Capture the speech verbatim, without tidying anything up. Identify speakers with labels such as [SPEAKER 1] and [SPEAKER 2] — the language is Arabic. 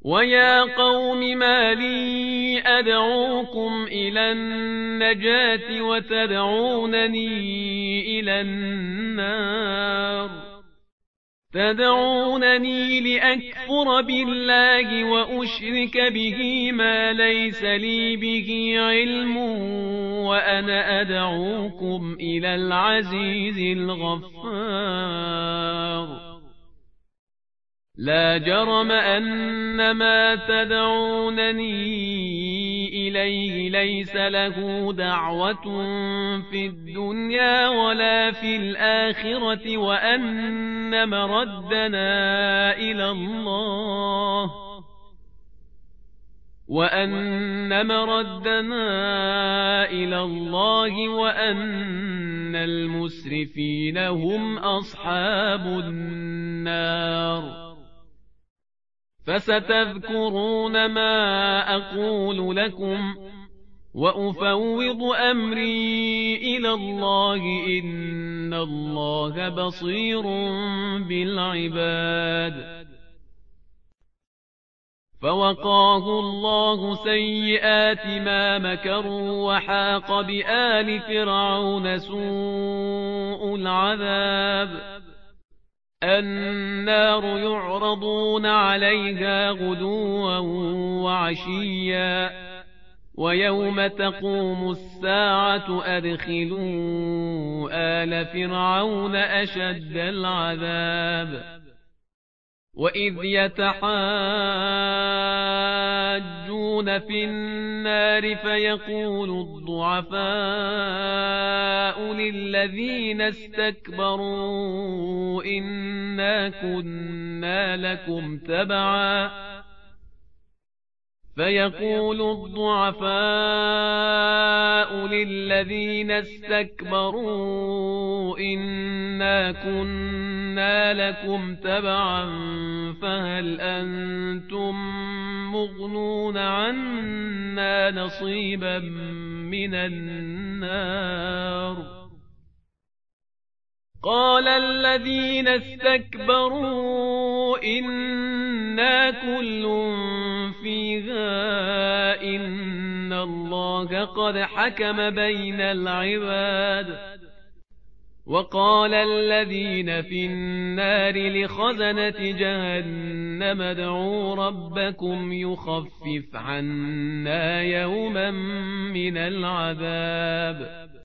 [SPEAKER 1] ويا قوم ما لي أدعوكم إلى النجاة وتدعونني إلى النار تدعونني لأكفر بالله وأشرك به ما ليس لي به علم وأنا أدعوكم إلى العزيز الغفار لا جرم أن ما تدعونني إليه ليس له دعوة في الدنيا ولا في الآخرة وأن مردنا إلى الله وأن مردنا إلى الله وأن المسرفين هم أصحاب النار فستذكرون ما أقول لكم وأفوض أمري إلى الله إن الله بصير بالعباد فوقاه الله سيئات ما مكروا وحاق بآل فرعون سوء العذاب النار يعرضون عليها غدوا وعشيا ويوم تقوم الساعة أدخلوا آل فرعون أشد العذاب وإذ يتحاجون في النار فيقول الضعفاء للذين استكبروا إنا كنا لكم تبعا فيقول الضعفاء للذين استكبروا إنا كنا لكم تبعا فهل أنتم مغنون عنا نصيبا من النار قال الذين استكبروا إنا كل فيها إن الله قد حكم بين العباد وقال الذين في النار لخزنة جهنم ادعوا ربكم يخفف عنا يوما من العذاب